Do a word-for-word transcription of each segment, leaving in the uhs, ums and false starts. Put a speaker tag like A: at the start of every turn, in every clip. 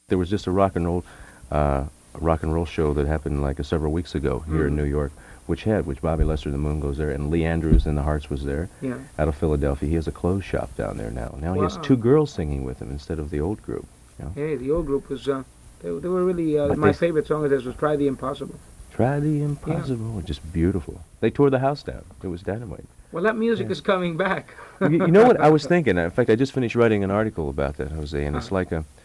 A: There was just a rock and roll, uh, a rock and roll show that happened like uh, several weeks ago here in
B: Mm.
A: New York, which had, which Bobby Lester and the Moon Goes there, and Lee Andrews and the Hearts was there,
B: Yeah.
A: out of Philadelphia. He has a clothes shop down there now. Now he has
B: Wow.
A: two girls singing with him instead of the old group. You know?
B: Hey, the old group was, uh, they, they were really, uh,
A: But
B: my
A: they
B: favorite song of theirs was Try the Impossible.
A: Try the Impossible, just beautiful. They tore the house down. It was dynamite.
B: Well, that music
A: Yeah.
B: is coming back.
A: you, you know what I was thinking? In fact, I just finished writing an article about that, Jose, and it's
B: Uh.
A: like a.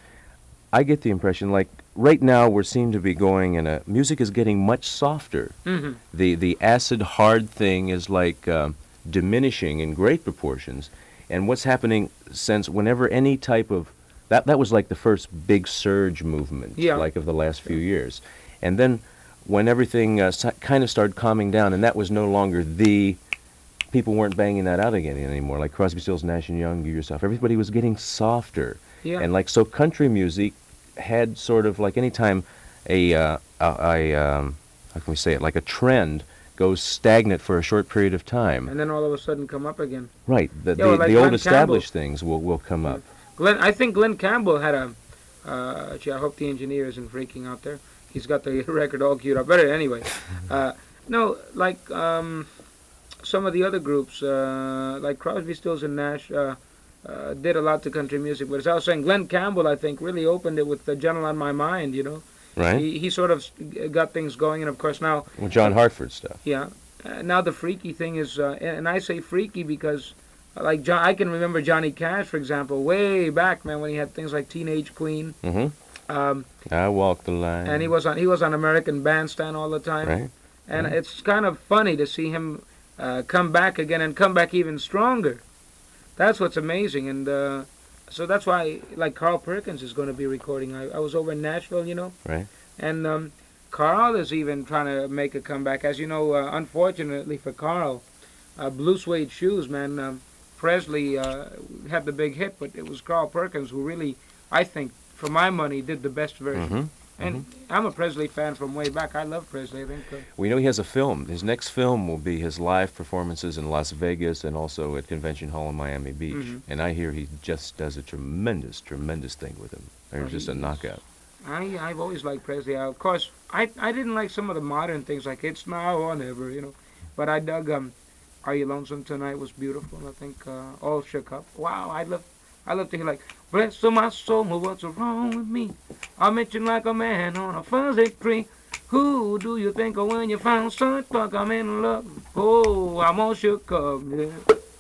A: I get the impression, like right now, we seem to be going in a music is getting much softer.
B: Mm-hmm.
A: The the acid hard thing is like um, diminishing in great proportions, and what's happening since whenever any type of that that was like the first big surge movement,
B: Yeah.
A: like of the last few years, and then when everything uh, s- kind of started calming down, and that was no longer the people weren't banging that out again anymore, like Crosby, Stills, Nash and Young, You Yourself. Everybody was getting softer.
B: Yeah.
A: And like so, country music had sort of like any time a uh, a, a um, how can we say it, like a trend goes stagnant for a short period of time.
B: And then all of a sudden come up again.
A: Right, the
B: Yeah,
A: the,
B: well, like
A: the
B: Glenn
A: old established things will will come up.
B: Glenn, I think Glenn Campbell had a. Uh, gee, I hope the engineer isn't freaking out there. He's got the record all queued up. But anyway, uh, no, like um, some of the other groups, uh, like Crosby, Stills, and Nash, uh, uh, did a lot to country music. But as I was saying, Glenn Campbell, I think, really opened it with "The Gentle on My Mind." You know,
A: Right,
B: he he sort of got things going, and of course now,
A: well, John Hartford stuff.
B: yeah, uh, now the freaky thing is, uh, and and I say freaky because. Like John, I can remember Johnny Cash, for example, way back, man, when he had things like Teenage Queen.
A: Mm-hmm.
B: Um,
A: I walk the line.
B: and he was on he was on American Bandstand all the time.
A: Right.
B: And
A: Right.
B: it's kind of funny to see him uh, come back again and come back even stronger. That's what's amazing, and uh, so that's why, like Carl Perkins is going to be recording. I, I was over in Nashville, you know,
A: Right.
B: and um, Carl is even trying to make a comeback. As you know, uh, unfortunately for Carl, uh, Blue Suede Shoes, man. Um, Presley uh, had the big hit, but it was Carl Perkins who really, I think, for my money, did the best version.
A: Mm-hmm.
B: And I'm a Presley fan from way back. I love Presley. I think. Uh,
A: We know he has a film. His next film will be his live performances in Las Vegas and also at Convention Hall in Miami Beach.
B: Mhm.
A: And I hear he just does a tremendous, tremendous thing with him. There's
B: Oh,
A: just a
B: he is.
A: knockout.
B: I I've always liked Presley. Uh, of course, I I didn't like some of the modern things like "It's Now or Never," you know, but I dug um, "Are You Lonesome Tonight" was beautiful. I think uh, "All Shook Up." Wow, I love I love to hear like "Bless my soul, what's wrong with me? I'm itching like a man on a fuzzy tree. Who do you think of when you found such luck? I'm in love. Oh, I'm all shook up." Yeah.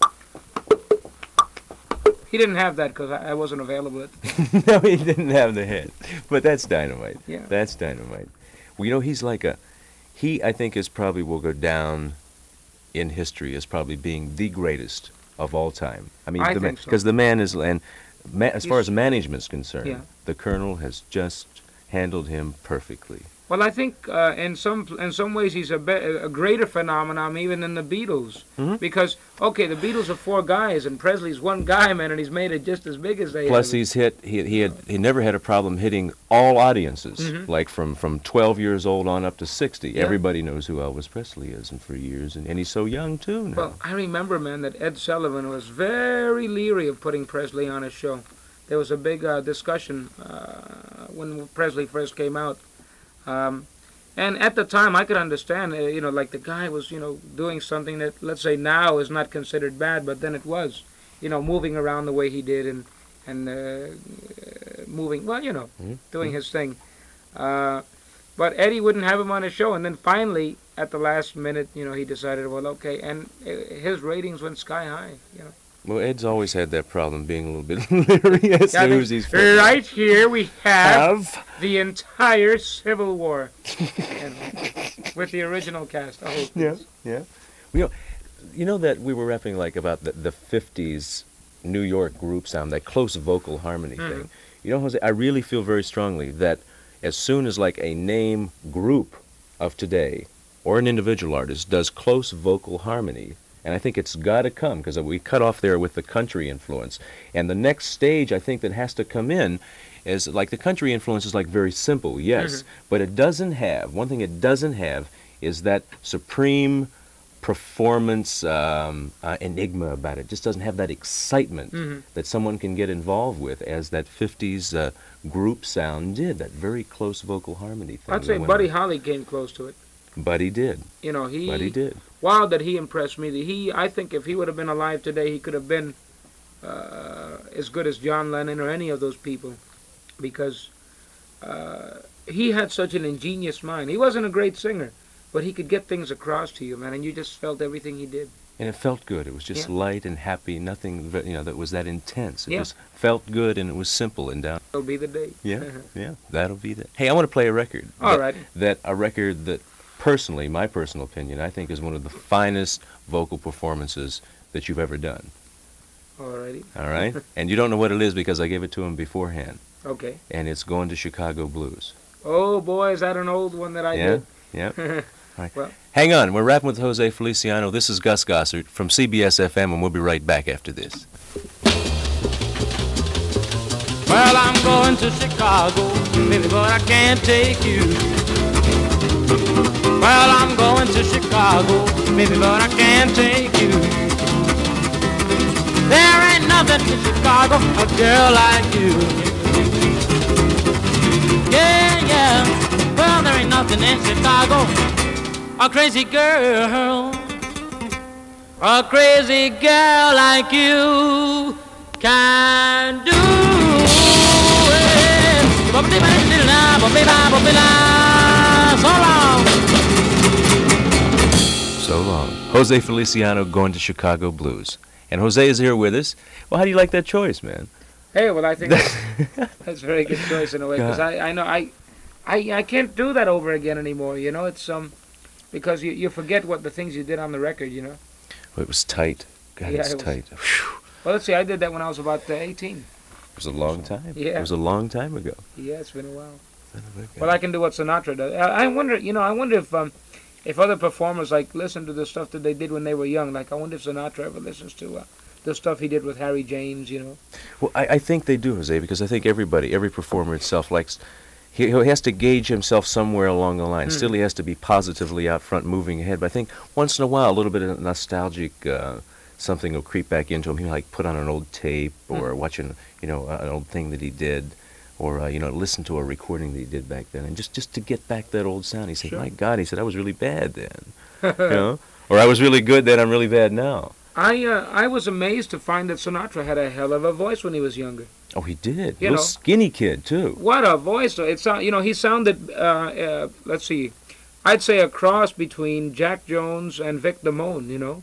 B: He didn't have that because I, I wasn't available at the time.
A: No, he didn't have the hit. But that's dynamite.
B: Yeah.
A: That's dynamite. Well, you know, he's like a, he, I think, is probably will go down in history as probably being the greatest of all time. I mean,
B: I
A: the
B: think so.
A: because the man is, and ma- as far
B: He's-
A: as management's concerned,
B: Yeah.
A: the Colonel has just handled him perfectly.
B: Well, I think uh, in some in some ways he's a, be- a greater phenomenon even than the Beatles.
A: Mhm.
B: Because, okay, the Beatles are four guys and Presley's one guy, man, and he's made it just as big as they
A: Plus,
B: have.
A: he's hit. He he had he never had a problem hitting all audiences.
B: Mhm.
A: Like from from twelve years old on up to sixty.
B: Yeah.
A: Everybody knows who Elvis Presley is, and for years, and, and he's so young too now.
B: Well, I remember, man, that Ed Sullivan was very leery of putting Presley on his show. There was a big uh, discussion uh, when Presley first came out. Um, and at the time, I could understand, uh, you know, like the guy was, you know, doing something that, let's say now is not considered bad, but then it was, you know, moving around the way he did and, and uh, uh, moving, well, you know,
A: Mhm.
B: doing his thing. Uh, but Eddie wouldn't have him on his show. And then finally, at the last minute, you know, he decided, well, okay. And uh, his ratings went sky high, you know.
A: Well, Ed's always had that problem, being a little bit leery as
B: Yeah, I
A: to
B: think
A: who's he's putting
B: right here we have
A: have.
B: the entire Civil War, and with the original cast. Oh,
A: Yeah, yeah. You know, you know that we were rapping like about the, the fifties New York group sound, that close vocal harmony
B: Mhm.
A: thing. You know, Jose, I really feel very strongly that as soon as like a name group of today or an individual artist does close vocal harmony, and I think it's got to come because we cut off there with the country influence. And the next stage I think that has to come in is like the country influence is like very simple, yes,
B: Mhm.
A: but it doesn't have, one thing it doesn't have is that supreme performance um, uh, enigma about it. Just doesn't have that excitement
B: Mhm.
A: that someone can get involved with as that fifties uh, group sound did, that very close vocal harmony thing.
B: I'd say
A: that went
B: Buddy
A: on.
B: Holly came close to it.
A: Buddy did.
B: You know, he.
A: Buddy did.
B: Wow, that he impressed me. He, I think, if he would have been alive today, he could have been uh, as good as John Lennon or any of those people, because uh, he had such an ingenious mind. He wasn't a great singer, but he could get things across to you, man, and you just felt everything he did.
A: And it felt good. It was just
B: Yeah.
A: light and happy. Nothing, ve- you know, that was that intense. It
B: Yeah.
A: just felt good, and it was simple and down.
B: It'll be the day.
A: Yeah, yeah, that'll be it. Hey, I want to play a record.
B: All
A: that,
B: right.
A: That a record that, personally, my personal opinion, I think is one of the finest vocal performances that you've ever done.
B: Alrighty.
A: All right, and you don't know what it is because I gave it to him beforehand,
B: Okay.
A: and it's Going to Chicago Blues.
B: Oh boy, is that an old one that I
A: Yeah,
B: did?
A: yeah. Right.
B: Well,
A: Hang on, we're rapping with Jose Feliciano. This is Gus Gossard from C B S F M, and we'll be right back after this.
C: Well, I'm going to Chicago, baby, but I can't take you. Well, I'm going to Chicago, baby, but I can't take you. There ain't nothing in Chicago, a girl like you. Yeah, yeah. Well, there ain't nothing in Chicago, a crazy girl, a crazy girl like you can do it. So long.
A: So long. Jose Feliciano, Going to Chicago Blues. And Jose is here with us. Well, how do you like that choice, man?
B: hey, well, I think that's, that's a very good choice in a way, because
A: God.
B: I, I know I, I, I can't do that over again anymore. You know, it's um, because you, you forget what the things you did on the record. You know.
A: Well, it was tight. God,
B: Yeah,
A: it's
B: it was-
A: tight. Whew.
B: Well, let's see. I did that when I was about uh, eighteen.
A: It was a long time.
B: Yeah.
A: It was a long time ago.
B: Yeah, it's been a while.
A: Son of a gun.
B: Well, I can do what Sinatra does. I, I wonder, you know, I wonder if um, if other performers like listen to the stuff that they did when they were young. Like, I wonder if Sinatra ever listens to uh, the stuff he did with Harry James. You know.
A: Well, I, I think they do, Jose, because I think everybody, every performer itself likes, he, he has to gauge himself somewhere along the line.
B: Mhm.
A: Still, he has to be positively out front, moving ahead. But I think once in a while, a little bit of nostalgic, uh, something will creep back into him. He'll like put on an old tape or
B: Mhm.
A: watching, you know, uh, an old thing that he did, or uh, you know, listen to a recording that he did back then, and just just to get back that old sound. He said,
B: Sure.
A: "My God," he said, "I was really bad then," you know, or "I was really good then. I'm really bad now."
B: I uh, I was amazed to find that Sinatra had a hell of a voice when he was younger.
A: Oh, he did.
B: You
A: Little
B: know.
A: skinny kid too.
B: What a voice! It's uh, you know, he sounded uh, uh, let's see, I'd say a cross between Jack Jones and Vic Damone. You know,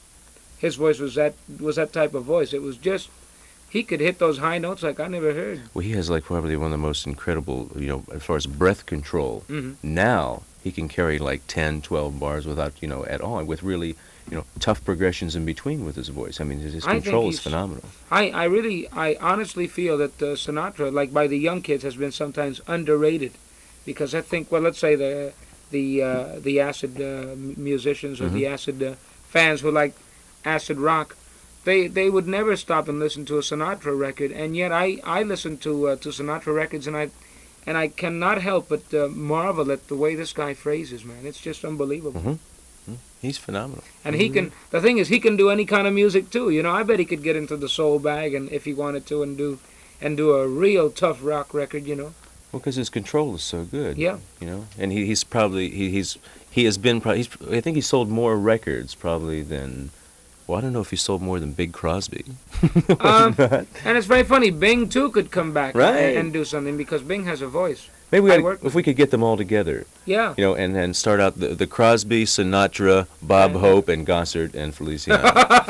B: his voice was that was that type of voice. It was just he could hit those high notes like I never heard.
A: Well, he has like probably one of the most incredible, you know, as far as breath control.
B: Mhm.
A: Now he can carry like ten, twelve bars without, you know, at all, with really, you know, tough progressions in between with his voice. I mean, his his
B: I think
A: control is
B: he's-
A: phenomenal.
B: I, I really I honestly feel that uh, Sinatra, like by the young kids, has been sometimes underrated, because I think, well, let's say the the uh, the acid uh, m- musicians or the acid uh, fans who like acid rock, they they would never stop and listen to a Sinatra record, and yet I I listen to uh, to Sinatra records, and I and I cannot help but uh, marvel at the way this guy phrases, man. It's just unbelievable.
A: Mhm. He's phenomenal.
B: And he can. The thing is, he can do any kind of music too. You know, I bet he could get into the soul bag, and if he wanted to, and do, and do a real tough rock record. You know.
A: Well, because his control is so good.
B: Yeah.
A: You know, and he, he's probably he, he's he has been probably. He's, I think he sold more records probably than. Well, I don't know if he sold more than Big Crosby.
B: Um, and it's very funny. Bing too could come back
A: Right.
B: and, and do something, because Bing has a voice.
A: Maybe we
B: I
A: oughta-
B: work with
A: if we could get them all together,
B: Yeah.
A: you know, and, and start out the, the Crosby, Sinatra, Bob
B: Yeah.
A: Hope, and Gossard and Feliciano.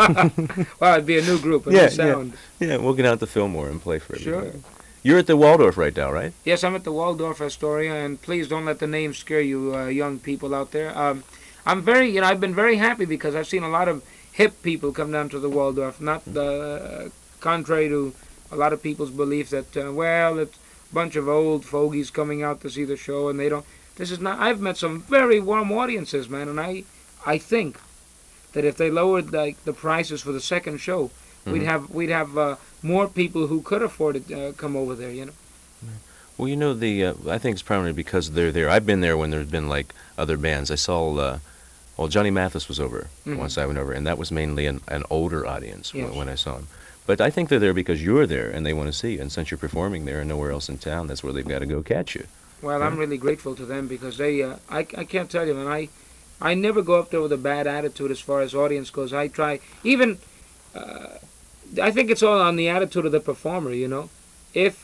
B: Well, it'd be a new group, a
A: Yeah,
B: new
A: yeah.
B: sound.
A: Yeah, we'll get out to Fillmore and play for
B: Sure.
A: everybody. You're at the Waldorf right now, right?
B: Yes, I'm at the Waldorf Astoria, and please don't let the name scare you, uh, young people out there. Um, I'm very, you know, I've been very happy because I've seen a lot of hip people come down to the Waldorf. Not uh, contrary to a lot of people's belief that, uh, well, it's a bunch of old fogies coming out to see the show, and they don't. This is not. I've met some very warm audiences, man, and I, I think that if they lowered like the prices for the second show, we'd
A: Mhm.
B: have we'd have uh, more people who could afford it uh, come over there. You know.
A: Well, you know, the uh, I think it's primarily because they're there. I've been there when there's been like other bands. I saw, uh, well, Johnny Mathis was over
B: Mhm.
A: once I went over, and that was mainly an, an older audience
B: Yes.
A: when, when I saw him. But I think they're there because you're there and they want to see you. And since you're performing there and nowhere else in town, that's where they've got to go catch you.
B: Well,
A: Yeah.
B: I'm really grateful to them because they, uh, I, I can't tell you, man, I, I never go up there with a bad attitude as far as audience goes. I try, even, uh, I think it's all on the attitude of the performer, you know. If,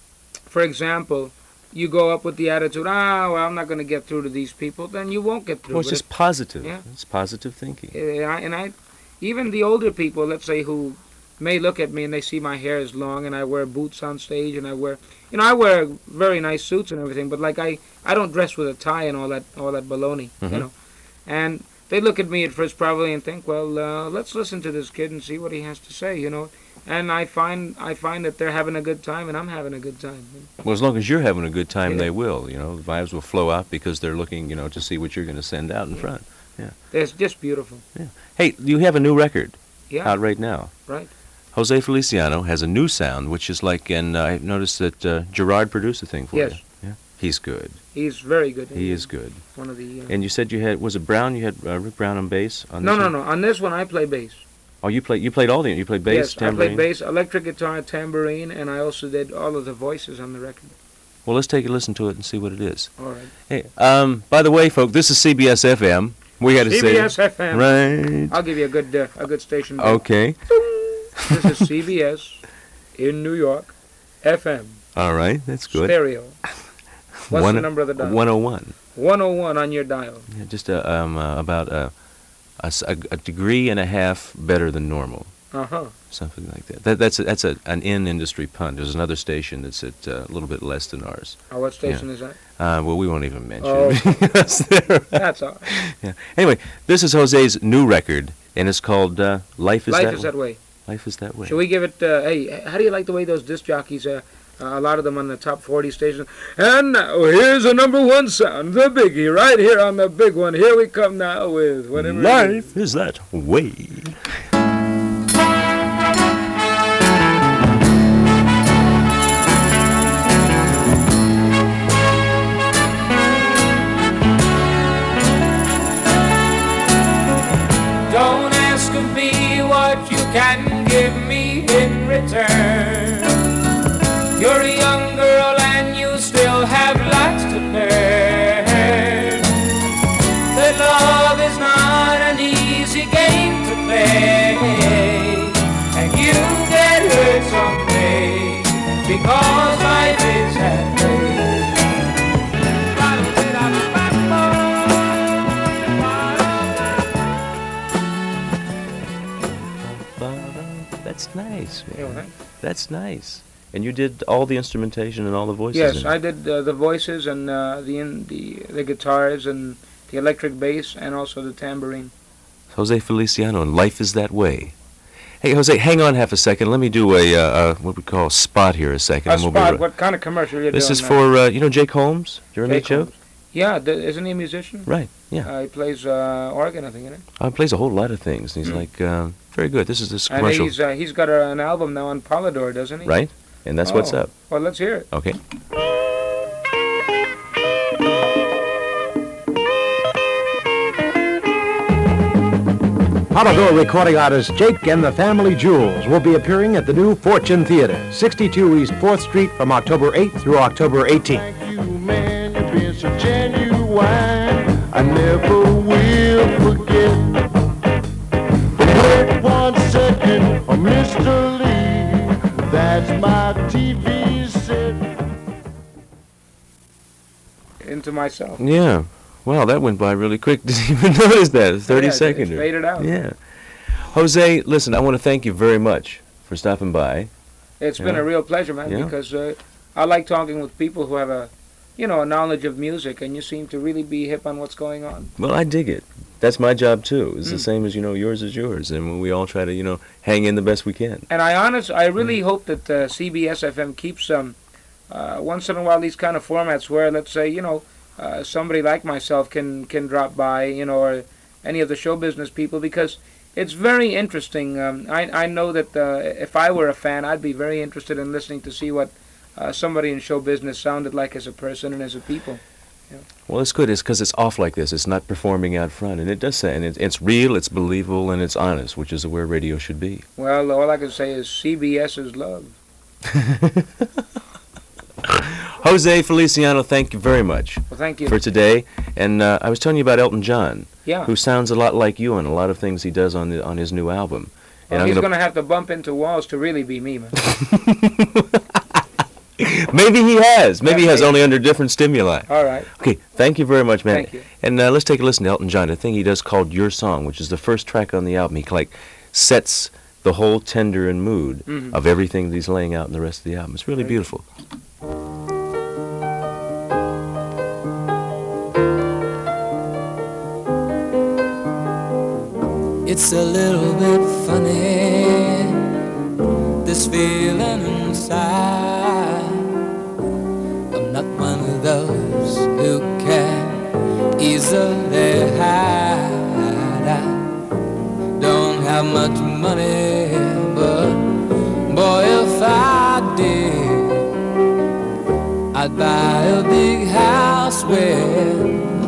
B: for example, you go up with the attitude, ah, well, I'm not going to get through to these people, then you won't get through.
A: Well, it's
B: But
A: just positive.
B: Yeah.
A: It's positive thinking.
B: if- uh, and I, even the older people, let's say, who may look at me and they see my hair is long and I wear boots on stage and I wear, you know, I wear very nice suits and everything, but like I, I don't dress with a tie and all that, all that baloney,
A: Mhm.
B: you know. And they look at me at first probably and think, well, uh, let's listen to this kid and see what he has to say, you know. And I find, I find that they're having a good time and I'm having a good time.
A: Well, as long as you're having a good time,
B: Yeah.
A: they will. You know, the vibes will flow out because they're looking, you know, to see what you're going to send out in
B: Yeah.
A: front.
B: It's just beautiful.
A: Hey, you have a new record
B: Yeah,
A: out right now.
B: right.
A: Jose Feliciano has a new sound, which is like, and uh, I noticed that uh, Gerard produced the thing for
B: Yes.
A: you. Yeah, he's good.
B: He's very good.
A: He is good.
B: One of the. Uh,
A: And you said you had, was it Brown? You had uh, Rick Brown on bass on
B: no,
A: this
B: no,
A: one?
B: no. On this one, I play bass.
A: Oh, you played you played all the you played bass,
B: yes,
A: tambourine.
B: I played bass, electric guitar, tambourine, and I also did all of the voices on the record.
A: Well, let's take a listen to it and see what it is.
B: All right.
A: Hey, um, by the way, folks, this is C B S F M. We had to
B: C B S
A: say
B: F M.
A: right.
B: I'll give you a good uh, a good station. there.
A: Okay.
B: This is C B S in New York, F M,
A: All right. That's good.
B: stereo. What's
A: One-
B: the number of the dial?
A: one oh one.
B: one oh one on your dial.
A: Yeah, just uh, um, uh, about uh, a, s- a- a degree and a half better than normal,
B: Uh huh.
A: something like that. that that's a, that's a, an in-industry pun. There's another station that's at uh, a little bit less than ours.
B: Oh, what station is that?
A: Uh, well, we won't even mention
B: Oh.
A: it. because they're-
B: That's all.
A: yeah. Anyway, this is Jose's new record, and it's called uh, "Life Is
B: Life
A: That
B: is
A: Way."
B: that way.
A: Life is that way.
B: Should we give it? Uh, hey, how do you like the way those disc jockeys? Uh, uh, a lot of them on the top forty stations. And now here's a number one sound, the biggie, right here on the big one. Here we come now with whatever. it is.
A: Life is that way.
C: Don't ask of me what you can give me in return. You're a young girl and you still have lots to learn. That love is not an easy game to play, and you get hurt someday because life is that way.
A: That's nice, man.
B: You know, right?
A: That's nice. And you did all the instrumentation and all the voices.
B: Yes,
A: in
B: I
A: it.
B: did uh, the voices and uh, the, in, the the guitars and the electric bass and also the tambourine.
A: Jose Feliciano, and Life Is That Way. Hey, Jose, hang on half a second. Let me do a uh, uh, what we call a spot here a second.
B: A
A: and we'll be
B: spot.
A: right-
B: What kind of commercial you
A: This
B: doing
A: is
B: now?
A: for uh, you know Jake Holmes. Do you remember
B: Jake
A: Joe?
B: Holmes. Yeah, th- isn't he a musician?
A: Right. Yeah.
B: Uh, he plays uh, organ, I think, isn't he?
A: Uh, plays a whole lot of things. And he's
B: Mm.
A: like uh, very good. This is this
B: And
A: commercial,
B: he's uh, he's got a, an album now on Polydor, doesn't he?
A: right? And that's what's
B: Oh.
A: up.
B: Well, let's hear it.
A: Okay.
D: Polydor recording artist Jake and the Family Jewels will be appearing at the new Fortune Theater, sixty-two East fourth Street from October eighth through October eighteenth.
E: Thank you, man, you've been so genuine. I never will forget. Wait one second, oh, Mister Lee, that's my T V set.
B: Into myself.
A: Yeah. Wow, that went by really quick. Didn't even notice that. It's thirty
B: Yeah, it's-
A: seconds.
B: It's faded out.
A: Yeah. Jose, listen, I want to thank you very much for stopping by.
B: It's been
A: Yeah.
B: a real pleasure, man,
A: Yeah.
B: because uh, I like talking with people who have a, you know, a knowledge of music, and you seem to really be hip on what's going on.
A: Well, I dig it. That's my job too. It's the
B: Mm.
A: same as, you know, yours is yours. And we all try to, you know, hang in the best we can.
B: And I honest, I
A: Mm.
B: really hope that uh, C B S F M keeps um, uh, once in a while these kind of formats where, let's say, you know, uh, somebody like myself can can drop by, you know, or any of the show business people, because it's very interesting. Um, I I know that uh, if I were a fan, I'd be very interested in listening to see what uh, somebody in show business sounded like as a person and as a people.
A: Well, it's good. It's because it's off like this. It's not performing out front, and it does say, and it, it's real, it's believable, and it's honest, which is where radio should be.
B: Well, all I can say is C B S is love.
A: Jose Feliciano, thank you very much
B: Well, thank you.
A: for today. And uh, I was telling you about Elton John,
B: Yeah.
A: who sounds a lot like you on a lot of things he does on the on his new album. And
B: Well,
A: I'm
B: he's
A: gonna-
B: going to have to bump into walls to really be me, man.
A: Maybe he has. Maybe he
B: Yeah,
A: has,
B: maybe.
A: only under different stimuli.
B: All right.
A: Okay, thank you very much, man.
B: Thank you.
A: And uh, let's take a listen to Elton John. A thing he does called Your Song, which is the first track on the album. He like sets the whole tender and mood
B: Mhm.
A: of everything that he's laying out in the rest of the album. It's really
B: Very
A: beautiful.
C: It's a little bit funny, this feeling inside. I'm not one of those who can easily hide. I don't have much money, but boy, if I did, I'd buy a big house where